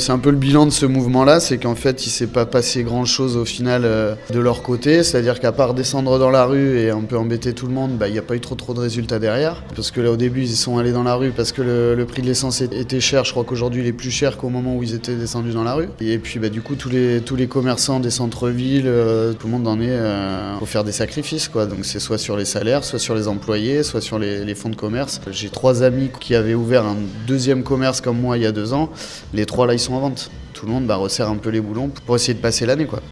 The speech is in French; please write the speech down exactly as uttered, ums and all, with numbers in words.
C'est un peu le bilan de ce mouvement-là, c'est qu'en fait, il ne s'est pas passé grand-chose au final euh, de leur côté. C'est-à-dire qu'à part descendre dans la rue et un peu embêter tout le monde, bah, il n'y a pas eu trop trop de résultats derrière. Parce que là, au début, ils sont allés dans la rue parce que le, le prix de l'essence était cher. Je crois qu'aujourd'hui, il est plus cher qu'au moment où ils étaient descendus dans la rue. Et puis, bah, du coup, tous les, tous les commerçants des centres-villes, euh, tout le monde en est euh, pour faire des sacrifices, quoi. Donc, c'est soit sur les salaires, soit sur les employés, soit sur les, les fonds de commerce. J'ai trois amis qui avaient ouvert un deuxième commerce comme moi il y a deux ans. Les trois, là, ils sont en vente. Tout le monde bah, resserre un peu les boulons pour essayer de passer l'année, quoi.